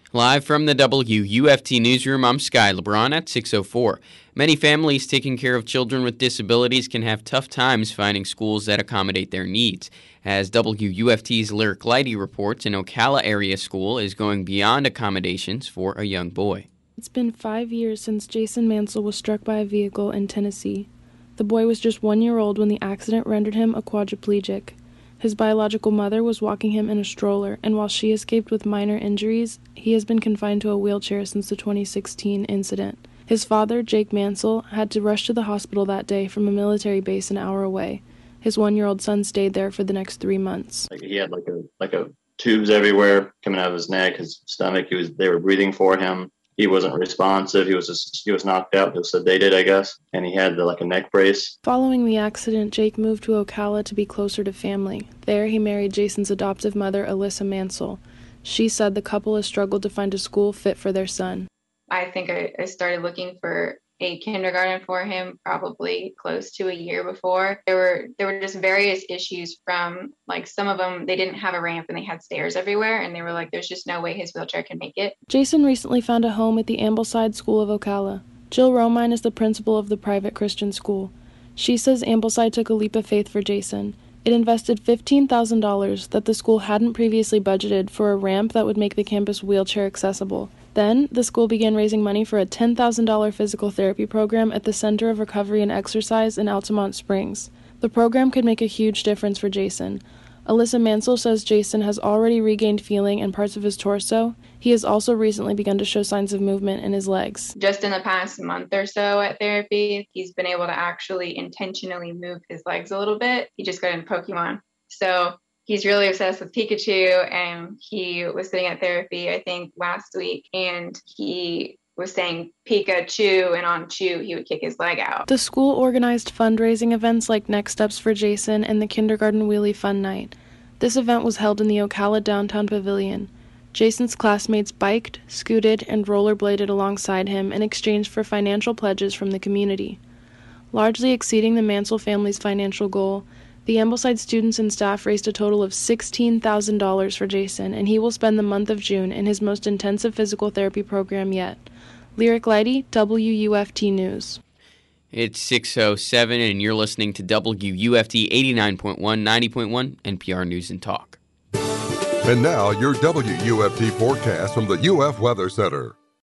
Live from the WUFT newsroom, I'm Sky LeBron at 6:04. Many families taking care of children with disabilities can have tough times finding schools that accommodate their needs. As WUFT's Lyric Lighty reports, an Ocala area school is going beyond accommodations for a young boy. It's been 5 years since Jason Mansell was struck by a vehicle in Tennessee. The boy was just 1 year old when the accident rendered him a quadriplegic. His biological mother was walking him in a stroller, and while she escaped with minor injuries, he has been confined to a wheelchair since the 2016 incident. His father, Jake Mansell, had to rush to the hospital that day from a military base an hour away. His 1-year-old son stayed there for the next 3 months. He had like a tubes everywhere coming out of his neck, his stomach. They were breathing for him. He wasn't responsive. He was knocked out, just sedated, I guess, and he had a neck brace. Following the accident, Jake moved to Ocala to be closer to family. There, he married Jason's adoptive mother, Alyssa Mansell. She said the couple has struggled to find a school fit for their son. I think I started looking for a kindergarten for him probably close to a year before. There were just various issues from, some of them, they didn't have a ramp and they had stairs everywhere, and they were like, there's just no way his wheelchair can make it. Jason recently found a home at the Ambleside School of Ocala. Jill Romine is the principal of the private Christian school. She says Ambleside took a leap of faith for Jason. It invested $15,000 that the school hadn't previously budgeted for a ramp that would make the campus wheelchair accessible. Then, the school began raising money for a $10,000 physical therapy program at the Center of Recovery and Exercise in Altamont Springs. The program could make a huge difference for Jason. Alyssa Mansell says Jason has already regained feeling in parts of his torso. He has also recently begun to show signs of movement in his legs. Just in the past month or so at therapy, he's been able to actually intentionally move his legs a little bit. He just got into Pokemon. So he's really obsessed with Pikachu, and he was sitting at therapy, I think, last week, and he was saying Pikachu, and on Chew, he would kick his leg out. The school organized fundraising events like Next Steps for Jason and the Kindergarten Wheelie Fun Night. This event was held in the Ocala Downtown Pavilion. Jason's classmates biked, scooted, and rollerbladed alongside him in exchange for financial pledges from the community. Largely exceeding the Mansell family's financial goal, the Ambleside students and staff raised a total of $16,000 for Jason, and he will spend the month of June in his most intensive physical therapy program yet. Lyric Lighty, WUFT News. It's 6:07, and you're listening to WUFT 89.1, 90.1, NPR News and Talk. And now, your WUFT forecast from the UF Weather Center.